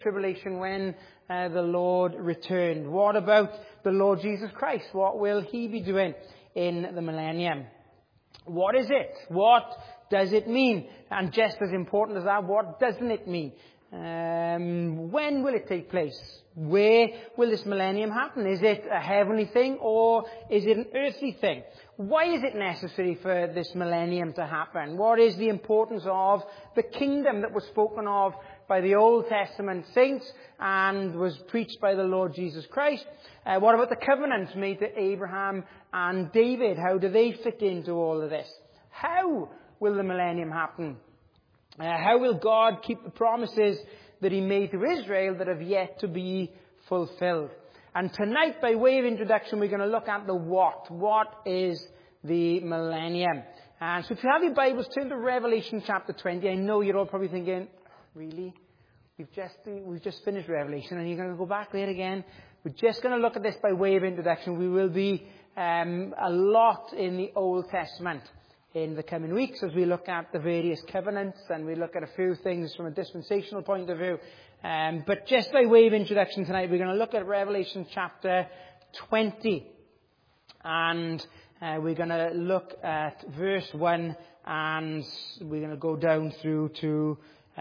tribulation when the Lord returned? What about the Lord Jesus Christ? What will he be doing in the millennium? What is it? What does it mean? And just as important as that, what doesn't it mean? When will it take place? Where will this millennium happen? Is it a heavenly thing or is it an earthly thing? Why is it necessary for this millennium to happen? What is the importance of the kingdom that was spoken of by the Old Testament saints and was preached by the Lord Jesus Christ? What about the covenants made to Abraham and David? How do they fit into all of this? How will the millennium happen? How will God keep the promises that he made to Israel that have yet to be fulfilled? And tonight, by way of introduction, we're going to look at the what. What is the millennium? And so if you have your Bibles, turn to Revelation chapter 20. I know you're all probably thinking, really? We've just finished Revelation and you're going to go back there again? We're just going to look at this by way of introduction. We will be a lot in the Old Testament in the coming weeks as we look at the various covenants and we look at a few things from a dispensational point of view. But just by way of introduction tonight, we're going to look at Revelation chapter 20. And we're going to look at verse 1 and we're going to go down through to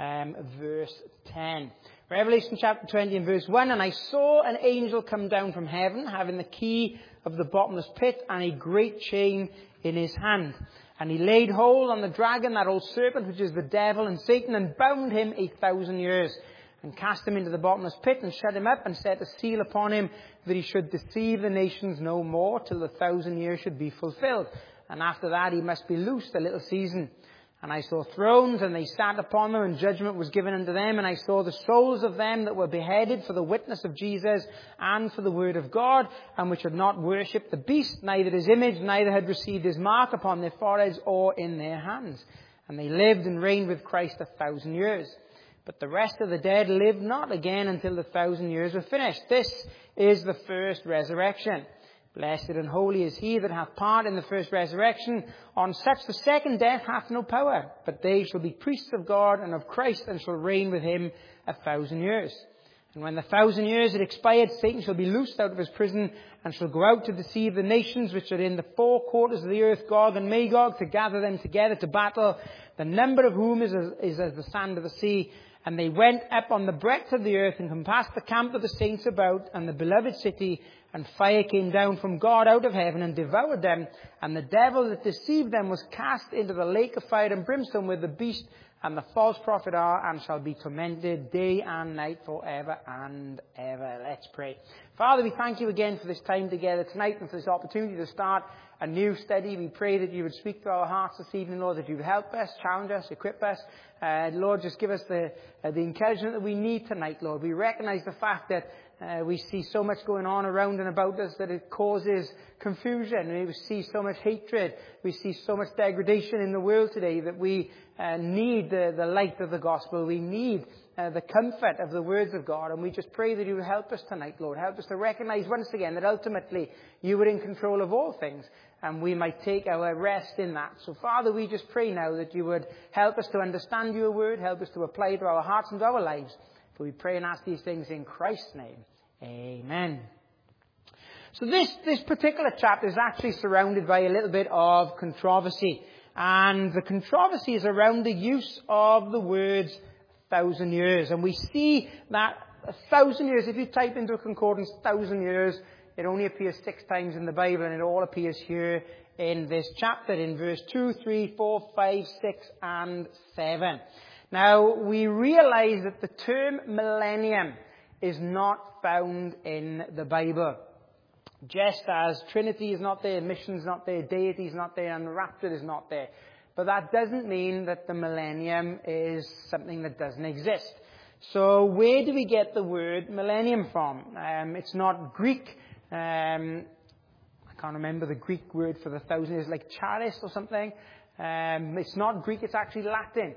verse 10. Revelation chapter 20 and verse 1. And I saw an angel come down from heaven, having the key of the bottomless pit and a great chain in his hand. And he laid hold on the dragon, that old serpent, which is the devil and Satan, and bound him 1,000 years, and cast him into the bottomless pit, and shut him up, and set a seal upon him, that he should deceive the nations no more, till the 1,000 years should be fulfilled. And after that he must be loosed a little season. And I saw thrones, and they sat upon them, and judgment was given unto them. And I saw the souls of them that were beheaded for the witness of Jesus and for the word of God, and which had not worshipped the beast, neither his image, neither had received his mark upon their foreheads or in their hands. And they lived and reigned with Christ 1,000 years. But the rest of the dead lived not again until the 1,000 years were finished. This is the first resurrection. Blessed and holy is he that hath part in the first resurrection. On such the second death hath no power, but they shall be priests of God and of Christ, and shall reign with him 1,000 years. And when the 1,000 years had expired, Satan shall be loosed out of his prison, and shall go out to deceive the nations which are in the four quarters of the earth, Gog and Magog, to gather them together to battle, the number of whom is as the sand of the sea. And they went up on the breadth of the earth, and compassed the camp of the saints about, and the beloved city. And fire came down from God out of heaven, and devoured them. And the devil that deceived them was cast into the lake of fire and brimstone, where the beast and the false prophet are, and shall be tormented day and night forever and ever. Let's pray. Father, we thank you again for this time together tonight, and for this opportunity to start a new study. We pray that you would speak to our hearts this evening, Lord, that you would help us, challenge us, equip us. Lord, just give us the encouragement that we need tonight, Lord. We recognize the fact that we see so much going on around and about us that it causes confusion. We see so much hatred. We see so much degradation in the world today that we need the light of the gospel. We need the comfort of the words of God. And we just pray that you would help us tonight, Lord. Help us to recognize once again that ultimately you are in control of all things, and we might take our rest in that. So, Father, we just pray now that you would help us to understand your word, help us to apply it to our hearts and to our lives. For we pray and ask these things in Christ's name. Amen. So this particular chapter is actually surrounded by a little bit of controversy. And the controversy is around the use of the words 1,000 years. And we see that 1,000 years, if you type into a concordance 1,000 years, it only appears 6 times in the Bible, and it all appears here in this chapter in verse 2, 3, 4, 5, 6, and 7. Now, we realize that the term millennium is not found in the Bible. Just as Trinity is not there, mission is not there, deity is not there, and the rapture is not there. But that doesn't mean that the millennium is something that doesn't exist. So where do we get the word millennium from? It's not Greek. I can't remember the Greek word for the 1,000 years, like charis or something. It's not Greek, it's actually Latin.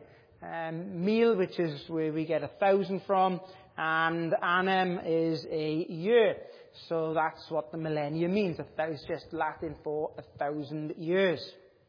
Mil, which is where we get 1,000 from, and annum is a year. So that's what the millennium means. That is just Latin for 1,000 years.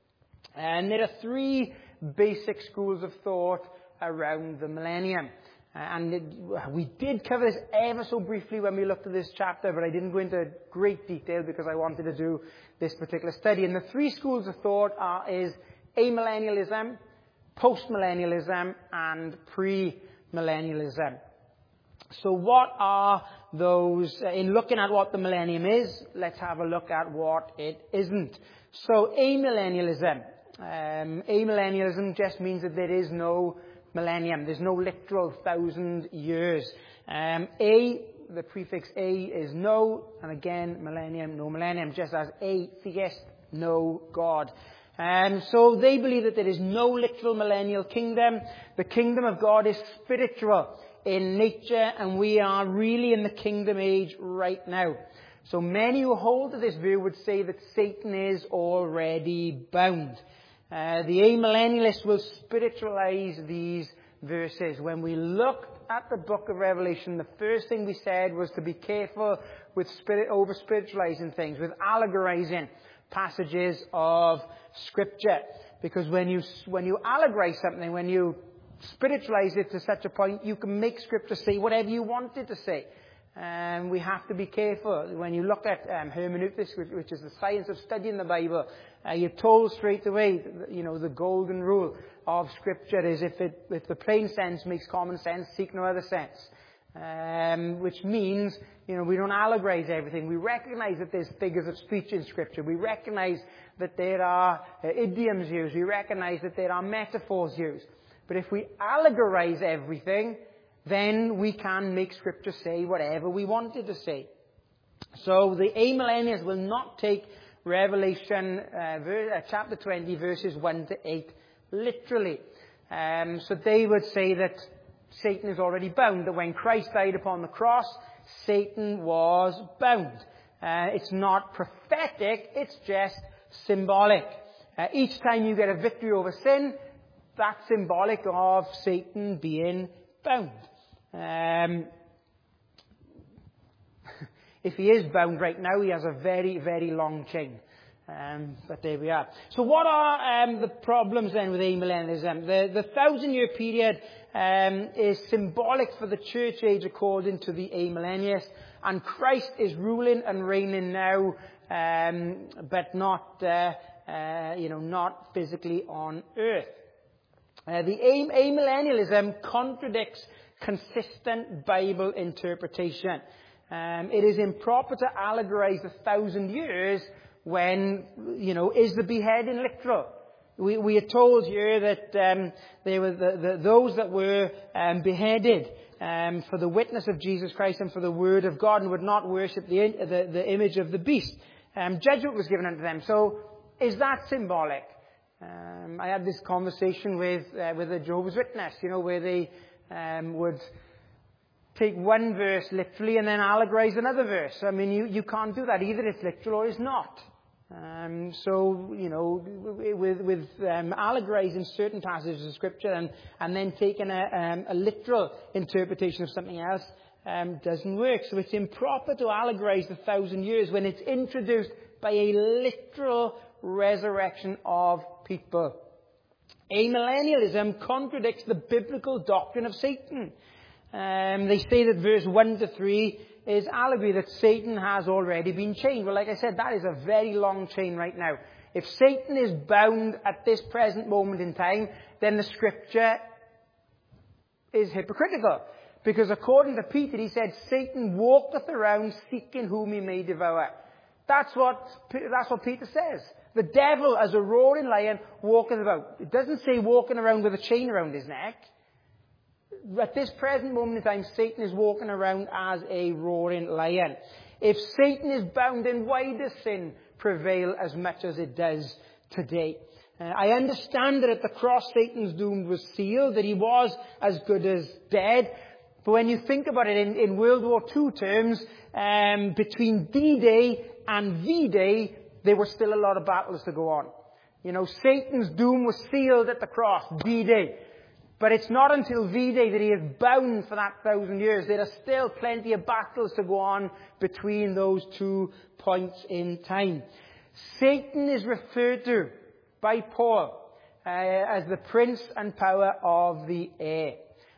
And there are 3 basic schools of thought around the millennium. We did cover this ever so briefly when we looked at this chapter, but I didn't go into great detail because I wanted to do this particular study. And the three schools of thought is amillennialism, postmillennialism, and premillennialism. So what are those? In looking at what the millennium is, let's have a look at what it isn't. So amillennialism. Amillennialism just means that there is no millennium. There's no literal 1,000 years. The prefix a is no, and again, millennium, no millennium, just as atheist, no God. So they believe that there is no literal millennial kingdom. The kingdom of God is spiritual in nature, and we are really in the kingdom age right now. So many who hold to this view would say that Satan is already bound. The amillennialists will spiritualize these verses. When we looked at the book of Revelation, the first thing we said was to be careful with over-spiritualizing things, with allegorizing passages of Scripture. Because when you allegorize something, when you spiritualize it to such a point, you can make Scripture say whatever you want it to say. We have to be careful. When you look at hermeneutics, which is the science of studying the Bible, you're told straight away, the golden rule of Scripture is if the plain sense makes common sense, seek no other sense. Which means, we don't allegorize everything. We recognize that there's figures of speech in Scripture. We recognize that there are idioms used. We recognize that there are metaphors used. But if we allegorize everything, then we can make Scripture say whatever we want it to say. So the amillennials will not take Revelation chapter 20, verses 1 to 8 literally. So they would say that Satan is already bound, that when Christ died upon the cross, Satan was bound. It's not prophetic, it's just symbolic. Each time you get a victory over sin, that's symbolic of Satan being bound. If he is bound right now, he has a very, very long chain. But there we are. So what are the problems then with amillennialism? The 1,000-year period is symbolic for the church age according to the amillennialists, and Christ is ruling and reigning now, but not physically on earth. The amillennialism contradicts consistent Bible interpretation. It is improper to allegorize 1,000 years when, is the beheading literal? We are told here that they were those that were beheaded for the witness of Jesus Christ and for the word of God and would not worship the image of the beast. Judgment was given unto them. So is that symbolic? I had this conversation with a Jehovah's Witness, where they would take one verse literally and then allegorize another verse. I mean, you can't do that. Either it's literal or it's not. With allegorizing certain passages of Scripture and then taking a literal interpretation of something else doesn't work. So it's improper to allegorize the 1,000 years when it's introduced by a literal resurrection of people. Amillennialism contradicts the biblical doctrine of Satan. They say that verse 1 to 3 is allegory, that Satan has already been chained. Well, like I said, that is a very long chain right now. If Satan is bound at this present moment in time, then the Scripture is hypocritical. Because according to Peter, he said, Satan walketh around seeking whom he may devour. That's what Peter says. The devil, as a roaring lion, walketh about. It doesn't say walking around with a chain around his neck. At this present moment in time, Satan is walking around as a roaring lion. If Satan is bound, then why does sin prevail as much as it does today? I understand that at the cross, Satan's doom was sealed, that he was as good as dead. But when you think about it in World War II terms, between D-Day and V-Day, there were still a lot of battles to go on. Satan's doom was sealed at the cross, D-Day. But it's not until V-Day that he is bound for that 1,000 years. There are still plenty of battles to go on between those 2 points in time. Satan is referred to by Paul as the prince and power of the air.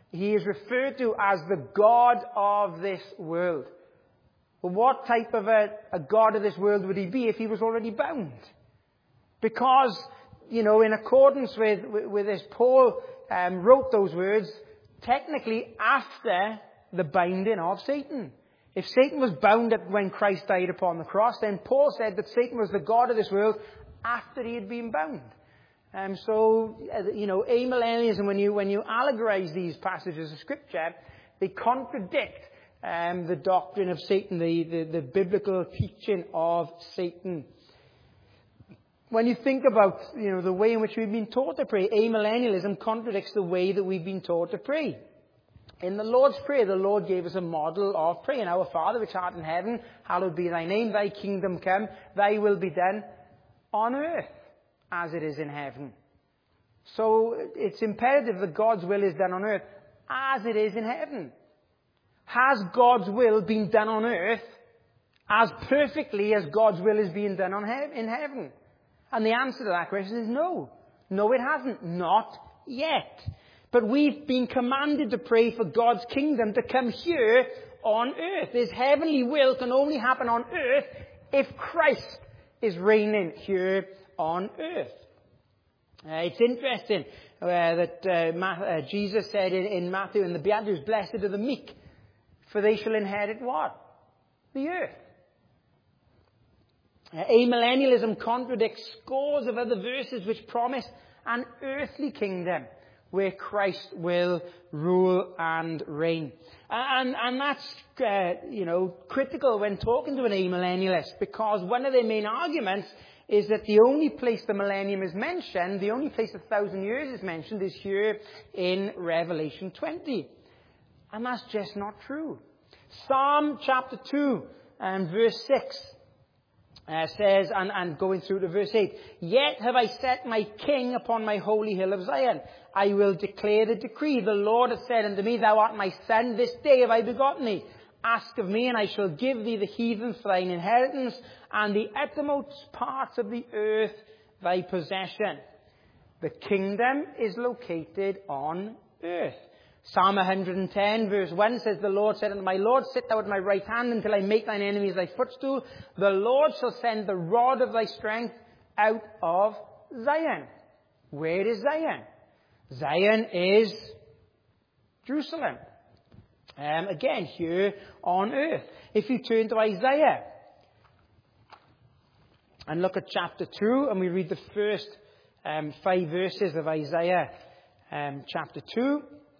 He is referred to as the god of this world. Well, what type of a god of this world would he be if he was already bound? Because, in accordance with this, Paul wrote those words technically after the binding of Satan. If Satan was bound when Christ died upon the cross, then Paul said that Satan was the god of this world after he had been bound. Amillennialism, when you allegorize these passages of Scripture, they contradict the doctrine of Satan, the biblical teaching of Satan. When you think about, the way in which we've been taught to pray, amillennialism contradicts the way that we've been taught to pray. In the Lord's Prayer, the Lord gave us a model of praying. Our Father, which art in heaven, hallowed be thy name, thy kingdom come, thy will be done on earth as it is in heaven. So it's imperative that God's will is done on earth as it is in heaven. Has God's will been done on earth as perfectly as God's will is being done in heaven? And the answer to that question is no. No, it hasn't. Not yet. But we've been commanded to pray for God's kingdom to come here on earth. His heavenly will can only happen on earth if Christ is reigning here on earth. It's interesting that Jesus said in Matthew, in the Beatitudes, blessed are the meek, for they shall inherit what? The earth. Amillennialism contradicts scores of other verses which promise an earthly kingdom where Christ will rule and reign. And that's, critical when talking to an amillennialist, because one of their main arguments is that the only place the millennium is mentioned, the only place 1,000 years is mentioned, is here in Revelation 20. And that's just not true. Psalm chapter 2 and verse 6 says, and going through to verse 8, yet have I set my king upon my holy hill of Zion. I will declare the decree. The Lord hath said unto me, thou art my son, this day have I begotten thee. Ask of me, and I shall give thee the heathen for thine inheritance, and the uttermost parts of the earth thy possession. The kingdom is located on earth. Psalm 110 verse 1 says, the Lord said unto my Lord, sit thou at my right hand until I make thine enemies thy footstool. The Lord shall send the rod of thy strength out of Zion. Where is Zion? Zion is Jerusalem. Again, here on earth. If you turn to Isaiah and look at chapter 2, and we read the first 5 verses of Isaiah chapter 2.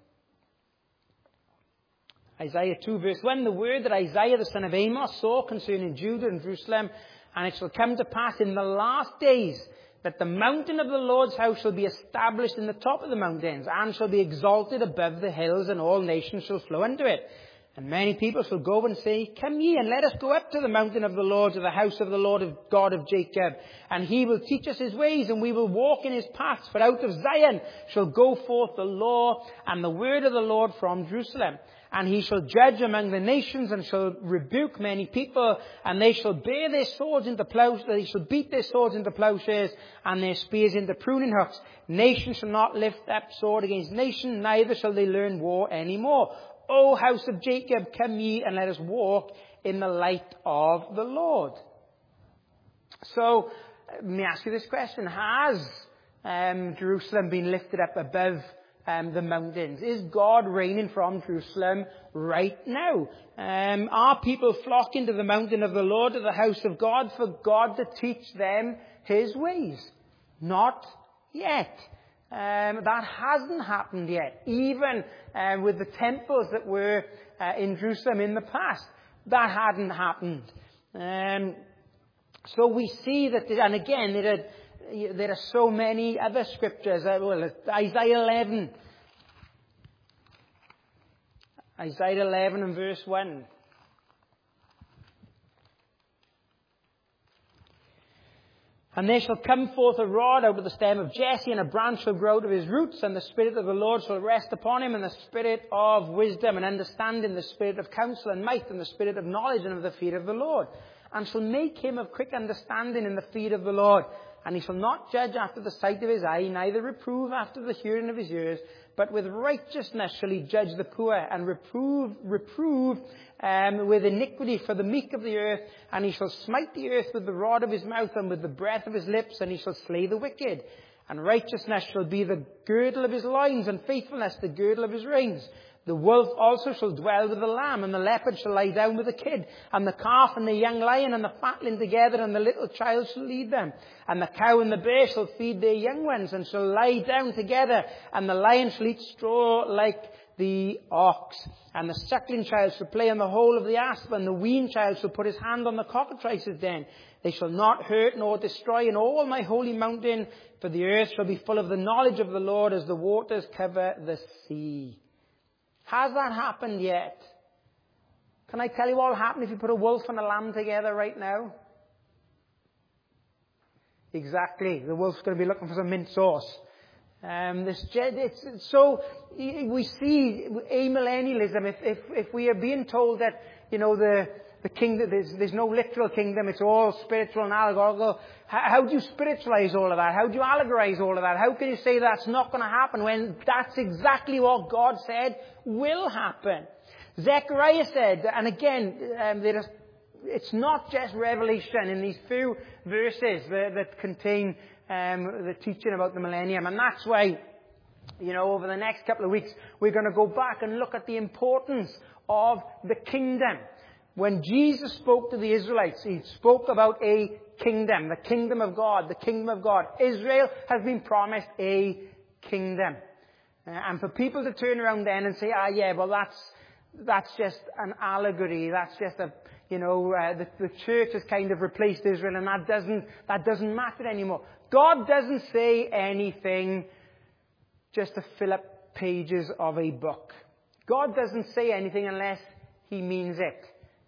Isaiah 2 verse 1, the word that Isaiah the son of Amos saw concerning Judah and Jerusalem, and it shall come to pass in the last days that the mountain of the Lord's house shall be established in the top of the mountains, and shall be exalted above the hills, and all nations shall flow unto it. And many people shall go and say, come ye, and let us go up to the mountain of the Lord, to the house of the Lord of God of Jacob. And he will teach us his ways, and we will walk in his paths. For out of Zion shall go forth the law and the word of the Lord from Jerusalem. And he shall judge among the nations, and shall rebuke many people, and they shall bear their swords into ploughs, they shall beat their swords into ploughshares, and their spears into pruning hooks. Nation shall not lift up sword against nation, neither shall they learn war any more. O house of Jacob, come ye, and let us walk in the light of the Lord. So, let me ask you this question. Has Jerusalem been lifted up above the mountains? Is God reigning from Jerusalem right now? Are people flocking to the mountain of the Lord, to the house of God, for God to teach them his ways? Not yet. That hasn't happened yet. Even with the temples that were in Jerusalem in the past, that hadn't happened. So we see that, and again, there are so many other scriptures. Isaiah 11. Isaiah 11 and verse 1. And there shall come forth a rod out of the stem of Jesse, and a branch shall grow out of his roots, and the Spirit of the Lord shall rest upon him, and the Spirit of wisdom and understanding, the Spirit of counsel and might, and the Spirit of knowledge and of the fear of the Lord. And shall make him of quick understanding in the fear of the Lord, And he shall not judge after the sight of his eye, neither reprove after the hearing of his ears, but with righteousness shall he judge the poor, and reprove with iniquity for the meek of the earth. And he shall smite the earth with the rod of his mouth, and with the breath of his lips, and he shall slay the wicked. And righteousness shall be the girdle of his loins, and faithfulness the girdle of his reins. The wolf also shall dwell with the lamb, and the leopard shall lie down with the kid, and the calf and the young lion and the fatling together, and the little child shall lead them. And the cow and the bear shall feed their young ones, and shall lie down together, and the lion shall eat straw like the ox. And the suckling child shall play in the hole of the asp, and the weaned child shall put his hand on the cockatrice's den. They shall not hurt nor destroy in all my holy mountain, for the earth shall be full of the knowledge of the Lord as the waters cover the sea. Has that happened yet? Can I tell you what will happen if you put a wolf and a lamb together right now? Exactly. The wolf's going to be looking for some mint sauce. So we see amillennialism. If we are being told that, the kingdom, there's no literal kingdom, it's all spiritual and allegorical. How do you spiritualize all of that? How do you allegorize all of that? How can you say that's not going to happen when that's exactly what God said will happen? Zechariah said, and again, it's not just revelation in these few verses that contain the teaching about the millennium. And that's why, over the next couple of weeks, we're going to go back and look at the importance of the kingdom. When Jesus spoke to the Israelites, he spoke about a kingdom, the kingdom of God, the kingdom of God. Israel has been promised a kingdom. And for people to turn around then and say, that's just an allegory, that's just the church has kind of replaced Israel, and that doesn't matter anymore. God doesn't say anything just to fill up pages of a book. God doesn't say anything unless he means it.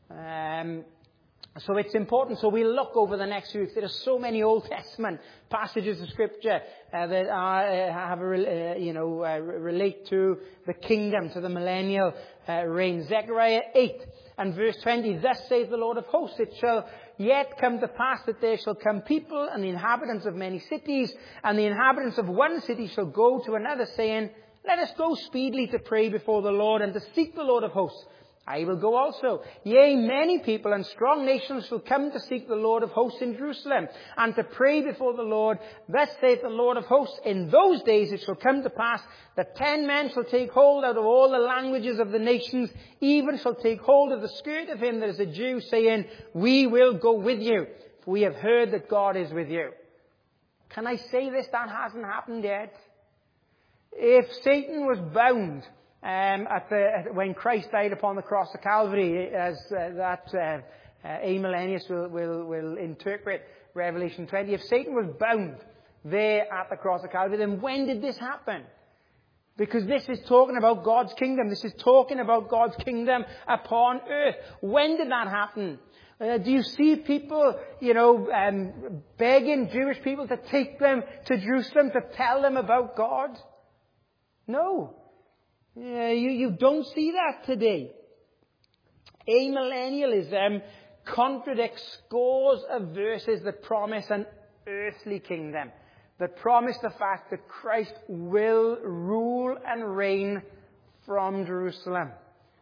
So it's important. So we'll look over the next few weeks. There are so many Old Testament passages of Scripture that relate to the kingdom, to the millennial reign. Zechariah 8 and verse 20. Thus saith the Lord of hosts, it shall yet come to pass that there shall come people and the inhabitants of many cities, and the inhabitants of one city shall go to another, saying, let us go speedily to pray before the Lord and to seek the Lord of hosts. I will go also. Yea, many people and strong nations shall come to seek the Lord of hosts in Jerusalem, and to pray before the Lord. Thus saith the Lord of hosts, in those days it shall come to pass that 10 men shall take hold out of all the languages of the nations, even shall take hold of the skirt of him that is a Jew, saying, we will go with you, for we have heard that God is with you. Can I say this? That hasn't happened yet. If Satan was bound when Christ died upon the cross of Calvary, as amillennialists will interpret Revelation 20. If Satan was bound there at the cross of Calvary, then when did this happen? Because this is talking about God's kingdom. This is talking about God's kingdom upon earth. When did that happen? Do you see people, begging Jewish people to take them to Jerusalem to tell them about God? No. You don't see that today. Amillennialism contradicts scores of verses that promise an earthly kingdom, that promise the fact that Christ will rule and reign from Jerusalem.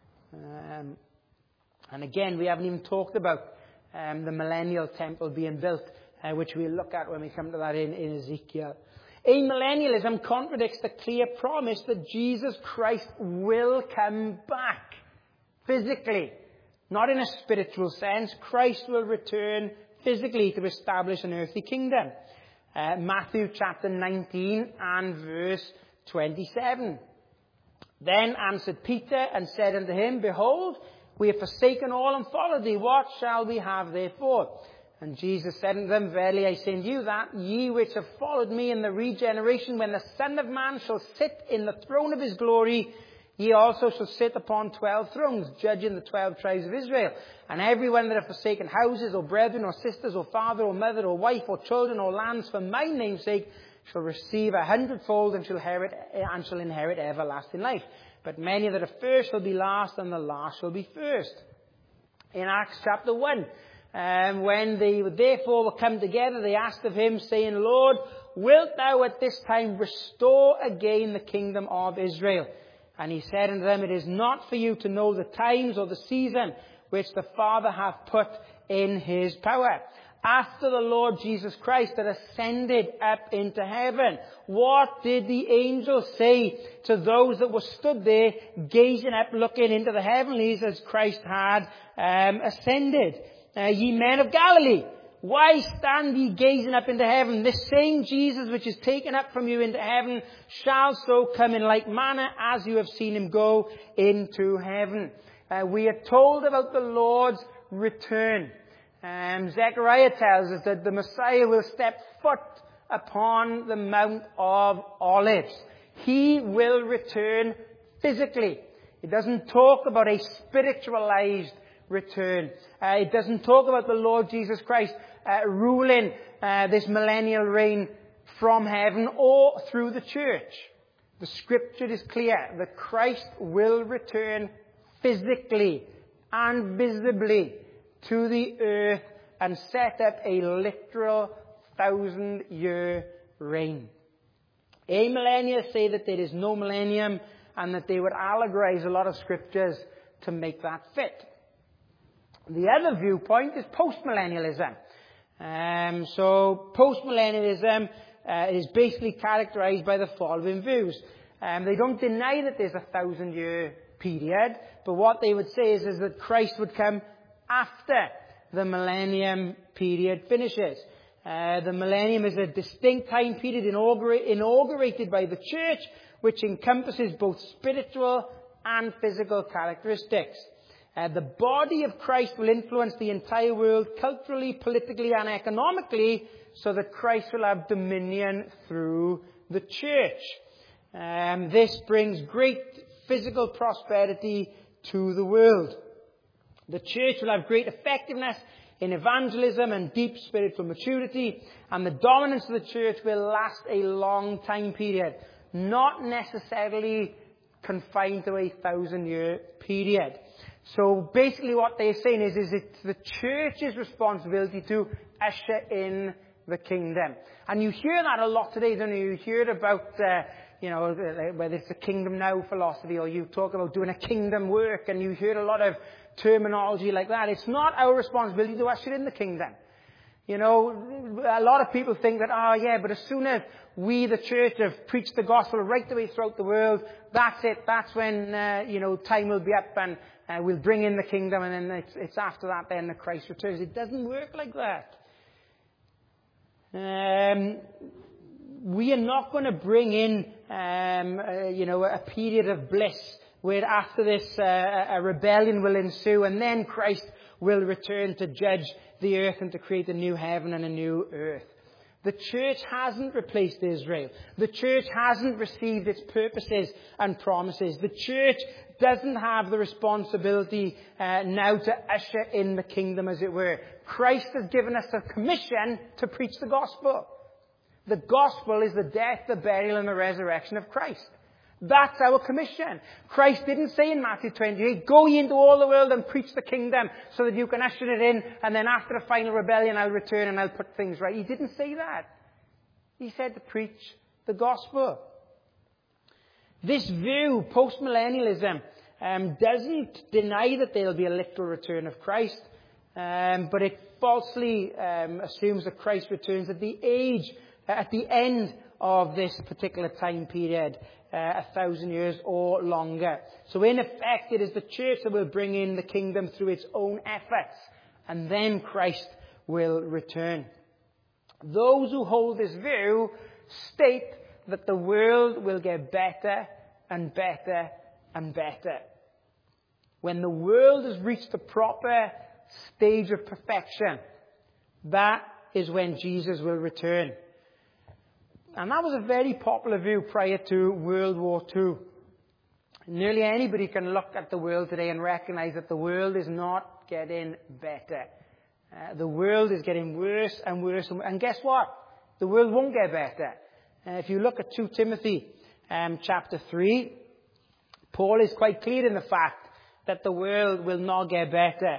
And again, we haven't even talked about the millennial temple being built, which we'll look at when we come to that in Ezekiel. Amillennialism contradicts the clear promise that Jesus Christ will come back physically. Not in a spiritual sense. Christ will return physically to establish an earthly kingdom. Matthew chapter 19 and verse 27. Then answered Peter and said unto him, behold, we have forsaken all and followed thee. What shall we have therefore? And Jesus said unto them, verily I say unto you that ye which have followed me in the regeneration, when the Son of Man shall sit in the throne of his glory, ye also shall sit upon 12 thrones, judging the 12 tribes of Israel. And every one that hath forsaken houses, or brethren, or sisters, or father, or mother, or wife, or children, or lands, for my name's sake, shall receive 100-fold, and shall inherit everlasting life. But many that are first shall be last, and the last shall be first. In Acts chapter 1, When they therefore were come together, they asked of him, saying, Lord, wilt thou at this time restore again the kingdom of Israel? And he said unto them, it is not for you to know the times or the season which the Father hath put in his power. After the Lord Jesus Christ had ascended up into heaven, what did the angel say to those that were stood there, gazing up, looking into the heavenlies as Christ had ascended? Ye men of Galilee, why stand ye gazing up into heaven? This same Jesus which is taken up from you into heaven shall so come in like manner as you have seen him go into heaven. We are told about the Lord's return. Zechariah tells us that the Messiah will step foot upon the Mount of Olives. He will return physically. It doesn't talk about a spiritualized return. It doesn't talk about the Lord Jesus Christ ruling this millennial reign from heaven or through the church. The scripture is clear that Christ will return physically and visibly to the earth and set up a literal 1,000-year reign. Amillennialists say that there is no millennium and that they would allegorize a lot of scriptures to make that fit. The other viewpoint is postmillennialism. So postmillennialism is basically characterized by the following views. They don't deny that there's a 1,000-year period, but what they would say is that Christ would come after the millennium period finishes. The millennium is a distinct time period inaugurated by the church, which encompasses both spiritual and physical characteristics. The body of Christ will influence the entire world culturally, politically, and economically, so that Christ will have dominion through the church. This brings great physical prosperity to the world. The church will have great effectiveness in evangelism and deep spiritual maturity, and the dominance of the church will last a long time period, not necessarily confined to a 1,000-year period. So basically what they're saying is it's the church's responsibility to usher in the kingdom. And you hear that a lot today, don't you? You hear it about, whether it's the kingdom now philosophy, or you talk about doing a kingdom work, and you hear a lot of terminology like that. It's not our responsibility to usher in the kingdom. You know, a lot of people think that, but as soon as we, the church, have preached the gospel right the way throughout the world, that's it. That's when, time will be up and we'll bring in the kingdom, and then it's after that then that Christ returns. It doesn't work like that. We are not going to bring in, a period of bliss where after this a rebellion will ensue, and then Christ will return to judge the earth and to create a new heaven and a new earth. The church hasn't replaced Israel. The church hasn't received its purposes and promises. The church doesn't have the responsibility now to usher in the kingdom, as it were. Christ has given us a commission to preach the gospel. The gospel is the death, the burial, and the resurrection of Christ. That's our commission. Christ didn't say in Matthew 28, go ye into all the world and preach the kingdom so that you can usher it in, and then after the final rebellion I'll return and I'll put things right. He didn't say that. He said to preach the gospel. This view, postmillennialism, doesn't deny that there will be a literal return of Christ, but it falsely assumes that Christ returns at the end of this particular time period, 1,000 years or longer. So in effect, it is the church that will bring in the kingdom through its own efforts, and then Christ will return. Those who hold this view state that the world will get better and better and better. When the world has reached the proper stage of perfection, that is when Jesus will return. And that was a very popular view prior to World War II. Nearly anybody can look at the world today and recognize that the world is not getting better. The world is getting worse and worse. And guess what? The world won't get better. If you look at 2 Timothy chapter 3, Paul is quite clear in the fact that the world will not get better.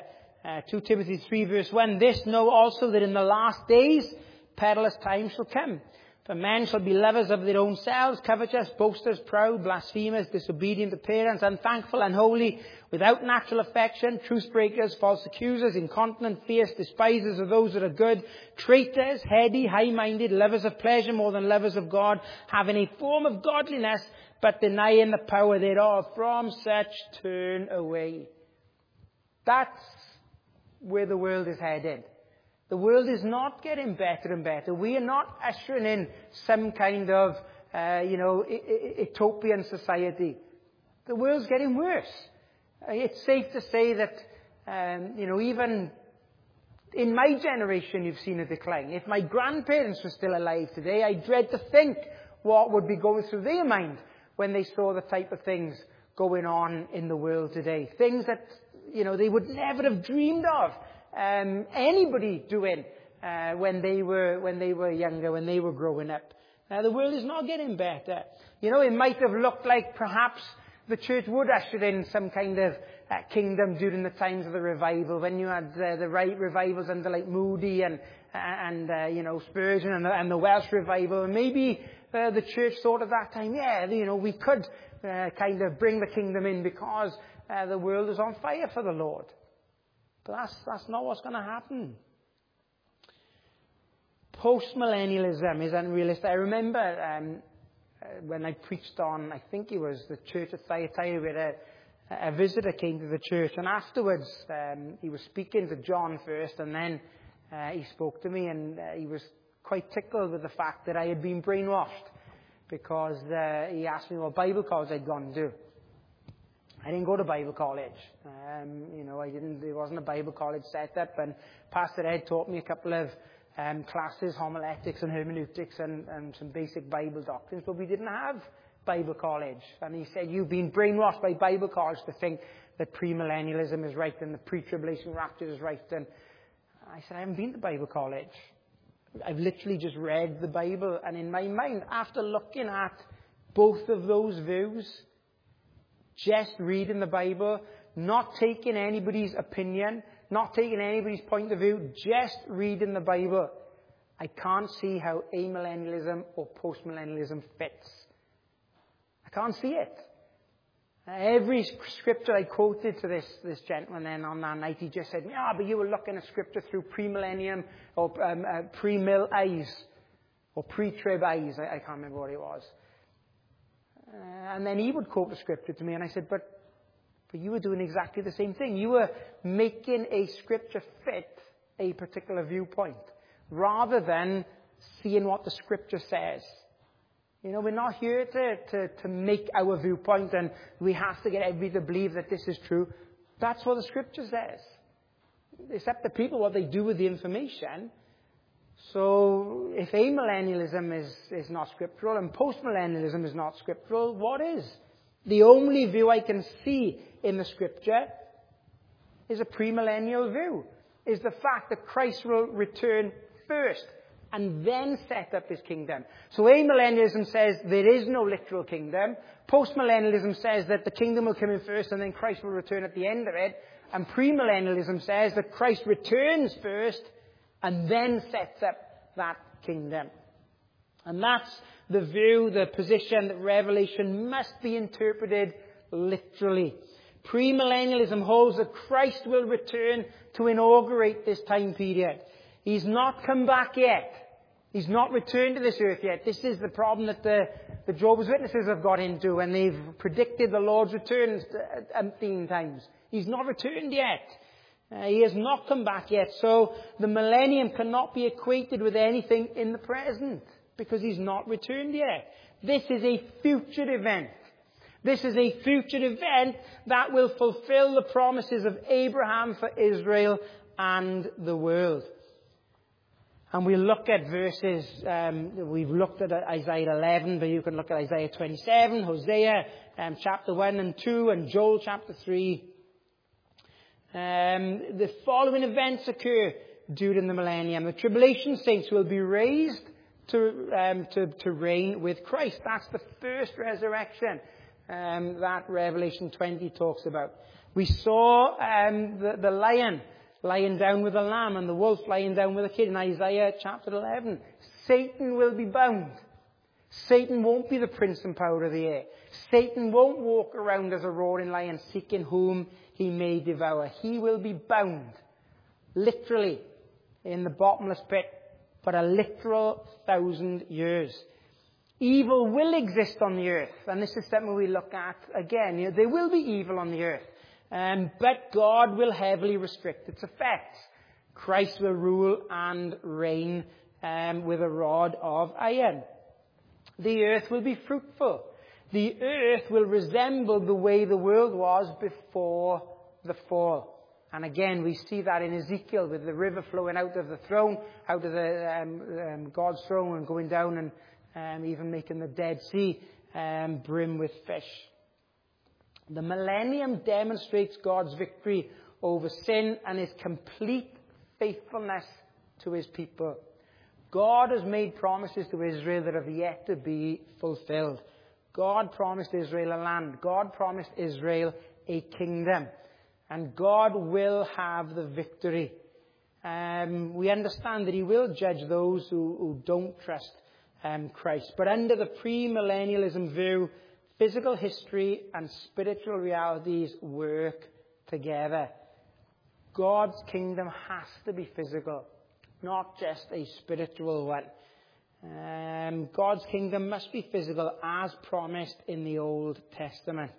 2 Timothy 3 verse 1, this know also that in the last days perilous times shall come. For men shall be lovers of their own selves, covetous, boasters, proud, blasphemers, disobedient to parents, unthankful, unholy, without natural affection, truce breakers, false accusers, incontinent, fierce, despisers of those that are good, traitors, heady, high-minded, lovers of pleasure more than lovers of God, having a form of godliness, but denying the power thereof. From such turn away. That's where the world is headed. The world is not getting better and better. We are not ushering in some kind of, utopian society. The world's getting worse. It's safe to say that, even in my generation, you've seen a decline. If my grandparents were still alive today, I dread to think what would be going through their mind when they saw the type of things going on in the world today. Things that, they would never have dreamed of anybody doing when they were younger, when they were growing up. The world is not getting better. It might have looked like perhaps the church would usher in some kind of kingdom during the times of the revival, when you had the right revivals under like Moody and Spurgeon and the Welsh revival. And maybe the church thought at that time, we could kind of bring the kingdom in because the world is on fire for the Lord. But that's not what's going to happen. Post-millennialism is unrealistic. I remember when I preached on, I think it was the church at Thyatira, where a visitor came to the church, and afterwards he was speaking to John first, and then he spoke to me, and he was quite tickled with the fact that I had been brainwashed, because he asked me what Bible college I'd gone to. I didn't go to Bible college. There wasn't a Bible college set up, and Pastor Ed taught me a couple of classes, homiletics and hermeneutics and some basic Bible doctrines, but we didn't have Bible college. And he said, you've been brainwashed by Bible college to think that premillennialism is right and the pre-tribulation rapture is right. And I said, I haven't been to Bible college. I've literally just read the Bible, and in my mind, after looking at both of those views, just reading the Bible, not taking anybody's opinion, not taking anybody's point of view, just reading the Bible, I can't see how amillennialism or postmillennialism fits. I can't see it. Every scripture I quoted to this gentleman then on that night, he just said, but you were looking at scripture through premillennium or pre-mill eyes or pre-trib eyes. I can't remember what it was. And then he would quote the scripture to me, and I said, but you were doing exactly the same thing. You were making a scripture fit a particular viewpoint, rather than seeing what the scripture says. We're not here to make our viewpoint, and we have to get everybody to believe that this is true. That's what the scripture says. It's up to people what they do with the information. So if amillennialism is not scriptural and postmillennialism is not scriptural, what is? The only view I can see in the scripture is a premillennial view, is the fact that Christ will return first and then set up his kingdom. So amillennialism says there is no literal kingdom. Postmillennialism says that the kingdom will come in first and then Christ will return at the end of it. And premillennialism says that Christ returns first and then sets up that kingdom. And that's the view, the position that Revelation must be interpreted literally. Premillennialism holds that Christ will return to inaugurate this time period. He's not come back yet. He's not returned to this earth yet. This is the problem that the Jehovah's Witnesses have got into, and they've predicted the Lord's return umpteen times. He's not returned yet. He has not come back yet. So the millennium cannot be equated with anything in the present, because he's not returned yet. This is a future event. This is a future event that will fulfill the promises of Abraham for Israel and the world. And we'll look at verses, we've looked at Isaiah 11, but you can look at Isaiah 27, Hosea chapter 1 and 2, and Joel chapter 3. The following events occur during the millennium. The tribulation saints will be raised to reign with Christ. That's the first resurrection that Revelation 20 talks about. We saw the lion lying down with the lamb and the wolf lying down with the kid in Isaiah chapter 11. Satan will be bound. Satan won't be the prince and power of the air. Satan won't walk around as a roaring lion seeking whom he may devour. He will be bound, literally, in the bottomless pit for a literal 1,000 years. Evil will exist on the earth, and this is something we look at again. There will be evil on the earth, but God will heavily restrict its effects. Christ will rule and reign with a rod of iron. The earth will be fruitful. The earth will resemble the way the world was before the fall. And again, we see that in Ezekiel with the river flowing out of the throne, out of the God's throne, and going down and even making the Dead Sea brim with fish. The millennium demonstrates God's victory over sin and his complete faithfulness to his people. God has made promises to Israel that have yet to be fulfilled. God promised Israel a land. God promised Israel a kingdom. And God will have the victory. We understand that he will judge those who don't trust Christ. But under the premillennialism view, physical history and spiritual realities work together. God's kingdom has to be physical, not just a spiritual one. God's kingdom must be physical as promised in the Old Testament.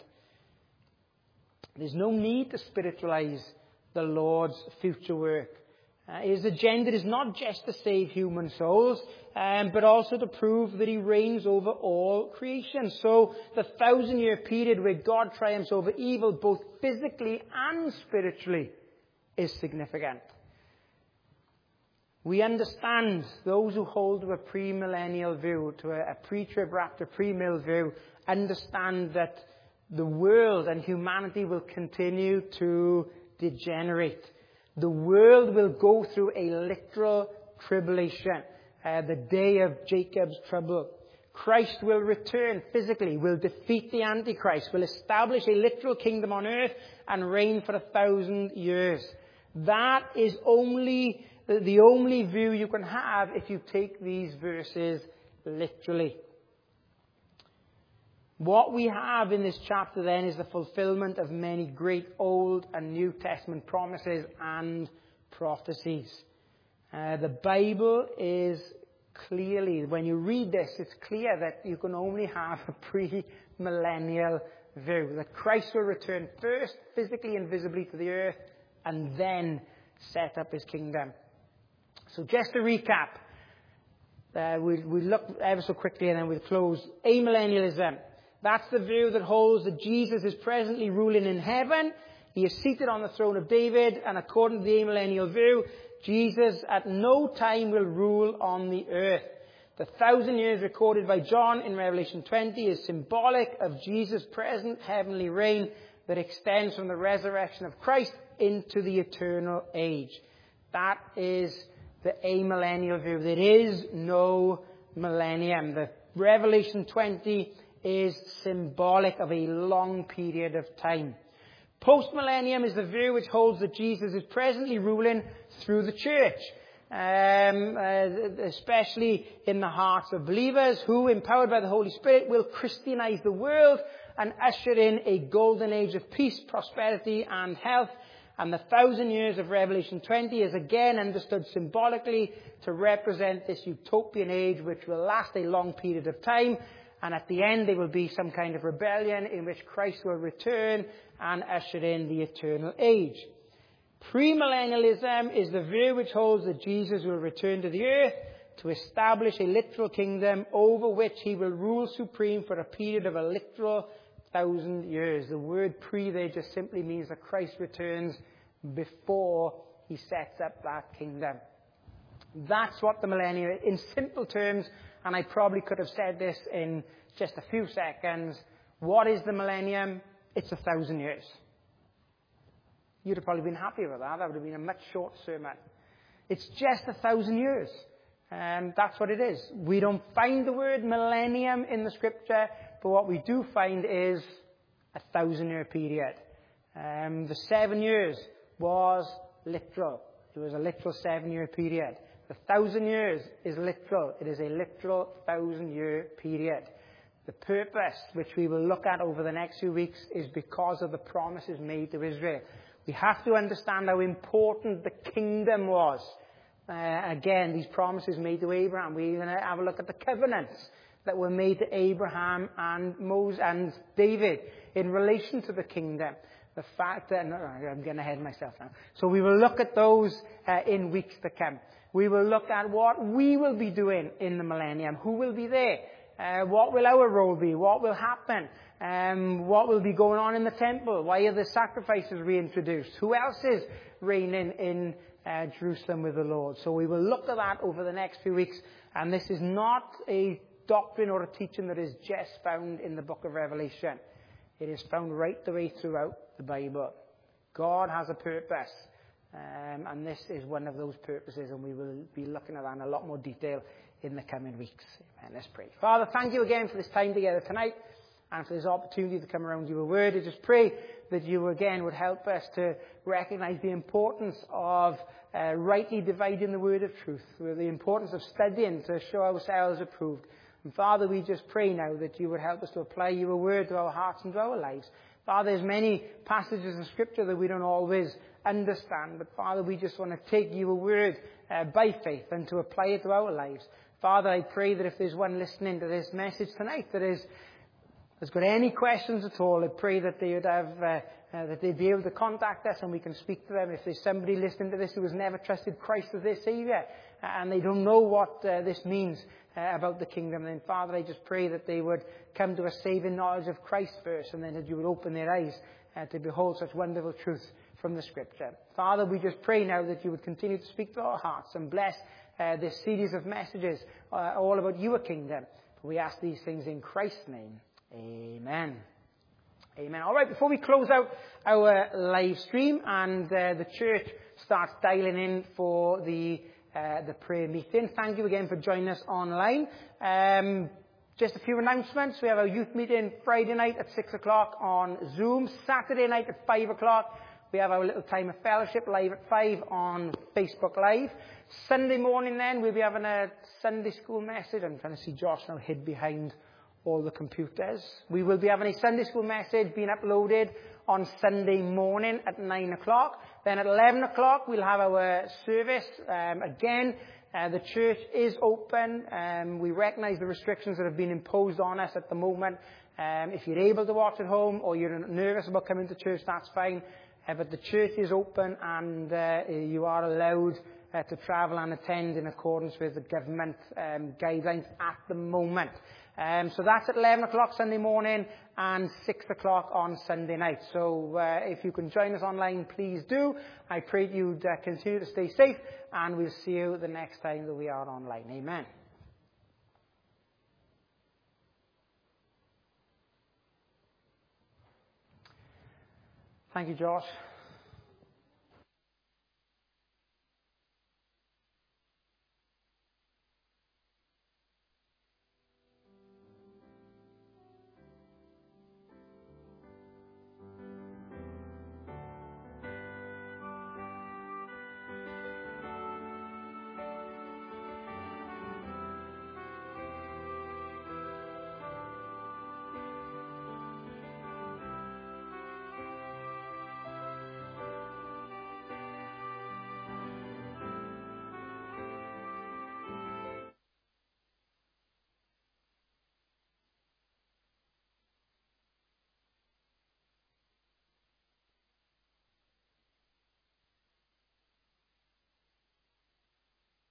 There's no need to spiritualize the Lord's future work. His agenda is not just to save human souls, but also to prove that he reigns over all creation. So the 1,000-year period where God triumphs over evil, both physically and spiritually, is significant. We understand, those who hold to a premillennial view, to a pre-trib rapture, pre-mill view, understand that the world and humanity will continue to degenerate. The world will go through a literal tribulation, the day of Jacob's trouble. Christ will return physically, will defeat the Antichrist, will establish a literal kingdom on earth and reign for 1,000 years. That is the only view you can have if you take these verses literally. What we have in this chapter then is the fulfillment of many great Old and New Testament promises and prophecies. The Bible is clearly, when you read this, it's clear that you can only have a pre-millennial view. That Christ will return first, physically and visibly to the earth, and then set up his kingdom. So just to recap, we'll look ever so quickly and then we'll close. Amillennialism. That's the view that holds that Jesus is presently ruling in heaven. He is seated on the throne of David, and according to the amillennial view, Jesus at no time will rule on the earth. The 1,000 years recorded by John in Revelation 20 is symbolic of Jesus' present heavenly reign that extends from the resurrection of Christ into the eternal age. That is the amillennial view. There is no millennium. The Revelation 20 is symbolic of a long period of time. Post-millennium is the view which holds that Jesus is presently ruling through the church, especially in the hearts of believers who, empowered by the Holy Spirit, will Christianize the world and usher in a golden age of peace, prosperity and health. And the 1,000 years of Revelation 20 is again understood symbolically to represent this utopian age which will last a long period of time. And at the end there will be some kind of rebellion in which Christ will return and usher in the eternal age. Premillennialism is the view which holds that Jesus will return to the earth to establish a literal kingdom over which he will rule supreme for a period of a literal 1,000 years. The word pre there just simply means that Christ returns before he sets up that kingdom. That's what the millennium is. In simple terms, and I probably could have said this in just a few seconds, what is the millennium? It's 1,000 years. You'd have probably been happy with that. That would have been a much short sermon. It's just 1,000 years. That's what it is. We don't find the word millennium in the scripture, but what we do find is a 1,000-year period. The 7 years was literal. It was a literal 7-year period. The 1,000 years is literal. It is a literal 1,000-year period. The purpose, which we will look at over the next few weeks, is because of the promises made to Israel. We have to understand how important the kingdom was. Again, these promises made to Abraham. We're going to have a look at the covenants that were made to Abraham and Moses and David in relation to the kingdom. The fact that... I'm getting ahead of myself now. So we will look at those in weeks to come. We will look at what we will be doing in the millennium. Who will be there? What will our role be? What will happen? What will be going on in the temple? Why are the sacrifices reintroduced? Who else is reigning in Jerusalem with the Lord? So we will look at that over the next few weeks. And this is not a doctrine or a teaching that is just found in the book of Revelation. It is found right the way throughout the Bible. God has a purpose. And this is one of those purposes. And we will be looking at that in a lot more detail in the coming weeks. Amen. Let's pray. Father, thank you again for this time together tonight and for this opportunity to come around your word. I just pray that you again would help us to recognize the importance of rightly dividing the word of truth, the importance of studying to show ourselves approved. And Father, we just pray now that you would help us to apply your word to our hearts and to our lives. Father, there's many passages in Scripture that we don't always understand, but Father, we just want to take your word by faith and to apply it to our lives. Father, I pray that if there's one listening to this message tonight that has got any questions at all, I pray that they would have, that they'd be able to contact us and we can speak to them. If there's somebody listening to this who has never trusted Christ as their Saviour and they don't know what this means about the kingdom, then Father, I just pray that they would come to a saving knowledge of Christ first, and then that you would open their eyes to behold such wonderful truth from the Scripture. Father, we just pray now that you would continue to speak to our hearts and bless this series of messages all about your kingdom. We ask these things in Christ's name. Amen. Amen. All right, before we close out our live stream and the church starts dialing in for the prayer meeting, thank you again for joining us online. Just a few announcements. We have our youth meeting Friday night at 6 o'clock on Zoom. Saturday night at 5 o'clock. We have our little time of fellowship live at 5 on Facebook Live. Sunday morning then, we'll be having a Sunday school message. I'm trying to see Josh now hid behind all the computers. We will be having a Sunday school message being uploaded on Sunday morning at 9 o'clock. Then at 11 o'clock, we'll have our service. Again, the church is open. We recognize the restrictions that have been imposed on us at the moment. If you're able to watch at home or you're nervous about coming to church, that's fine. But the church is open and you are allowed to travel and attend in accordance with the government guidelines at the moment. So that's at 11 o'clock Sunday morning and 6 o'clock on Sunday night. So if you can join us online, please do. I pray you'd continue to stay safe, and we'll see you the next time that we are online. Amen. Thank you, Josh.